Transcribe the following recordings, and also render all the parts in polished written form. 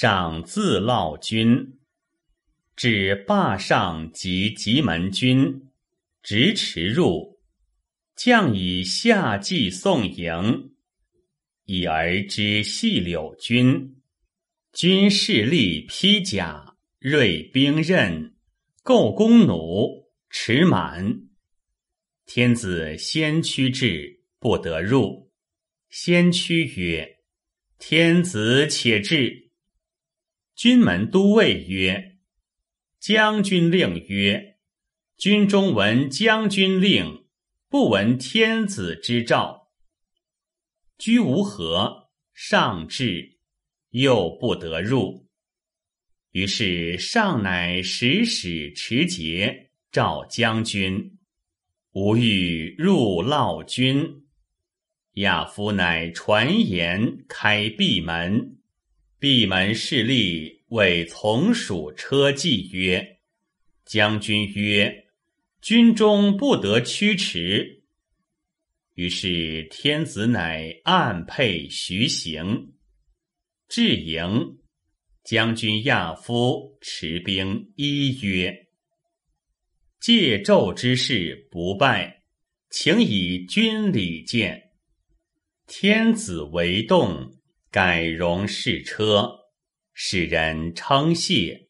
上自烙军，至霸上及棘门军，直驰入，将以下骑送迎，已而知细柳军，军士力披甲，锐兵刃，构弓弩，持满。天子先驱至，不得入。先驱曰：天子且至。军门都尉曰：将军令曰，军中闻将军令，不闻天子之诏。居无何，上至，又不得入。于是上乃使使持节召将军，吾欲入烙军。亚夫乃传言开闭门，闭门侍立为从属车骑曰：将军曰，军中不得驱驰。于是天子乃暗配徐行。至营，将军亚夫持兵依曰：借纣之事不败，请以军礼见。天子为动，改容侍车，使人称谢。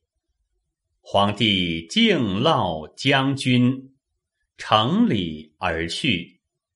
皇帝敬烙将军，承礼而去。